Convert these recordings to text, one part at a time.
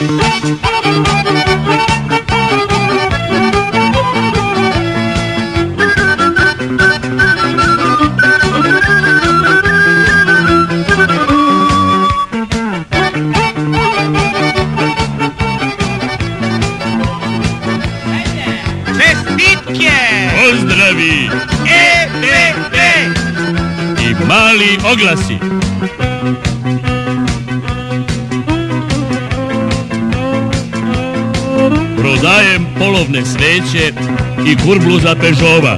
Pozdravi! EBB! I mali oglasi. Prodajem polovne sveće i kurblu za Pežova.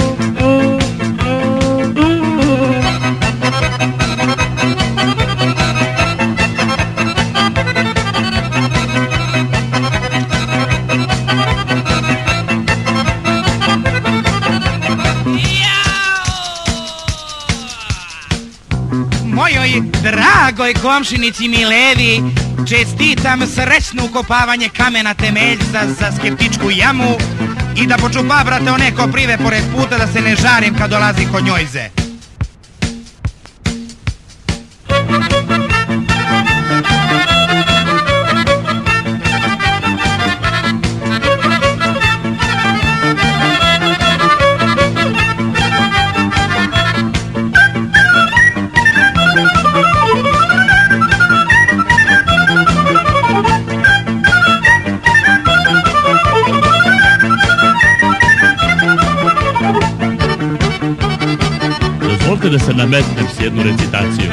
Mojoj dragoj komšinici Milevi čestitam srećno ukopavanje kamena temeljca za skeptičku jamu i da počupa, brate, one koprive pored puta da se ne žarim kad dolazi kod njojze. Dozvolite da se nametnem s jednu recitaciju.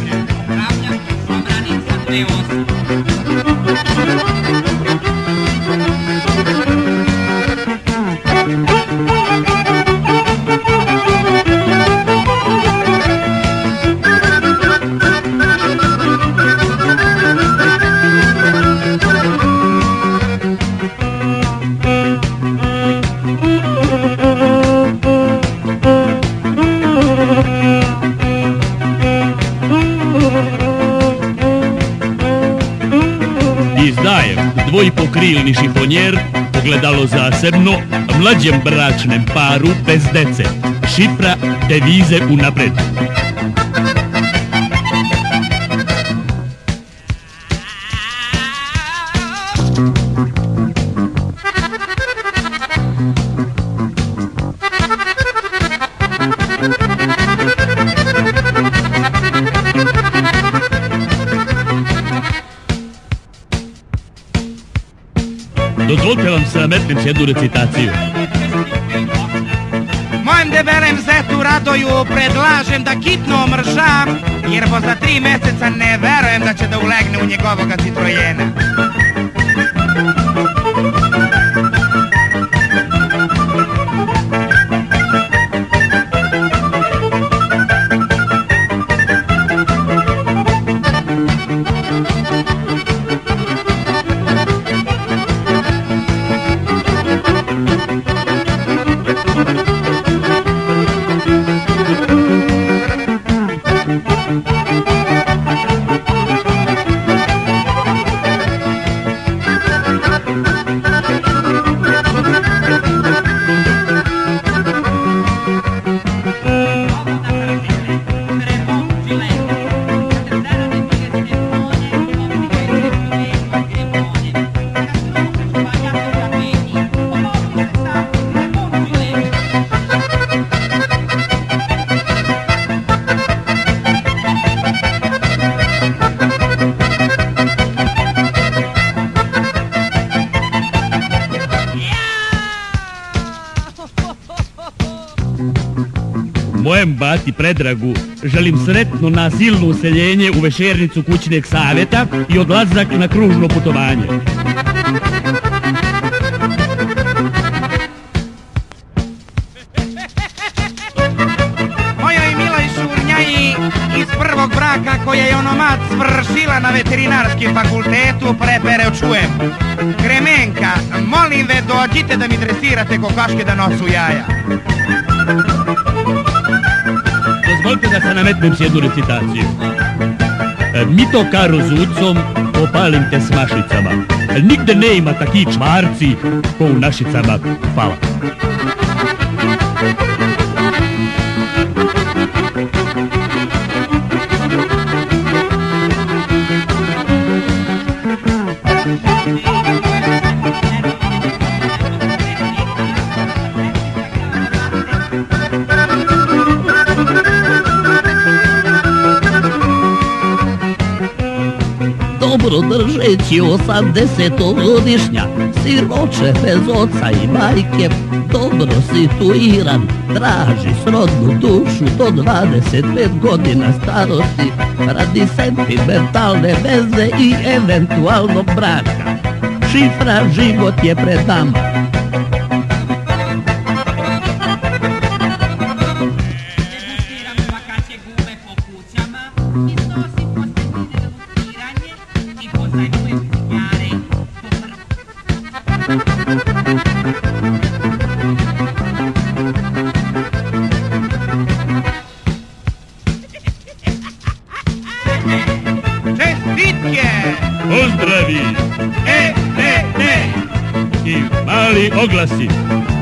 Izdajem dvojpokrilni šifonjer, ogledalo zasebno, mlađem bračnem paru bez dece, šifra devize unapred. Dozvolite vam se nametnem s jednu recitaciju. Mojem debelem zetu Radoju predlažem da kitno omržam, jer bo za 3 meseca ne verujem da će da ulegne u njegovoga Citrojena. Mojem bati Predragu želim sretno nasilno useljenje u večernicu kućneg savjeta i odlazak na kružno putovanje. Mojoj miloj Šurnjaji iz prvog braka koja je onomad svršila na veterinarskim fakultetu prepere čujem. Kremenka, molim ve dođite da mi dresirate kokaške da nosu jaja. Dozvolite da se nametnem s jednu recitaciju. Mi to karo zucom opalim te s mašicama. Nigde ne ima taki čmarci ko u našicama. Hvala. Thank you. Držeći 80-godišnja, siroče bez oca i majke, dobro situiran, traži srodnu dušu do 25 godina starosti, radi sentimentalne veze i eventualnog braka. Šifra život je pred nama. Čestitke! Pozdravi! I mali oglasi.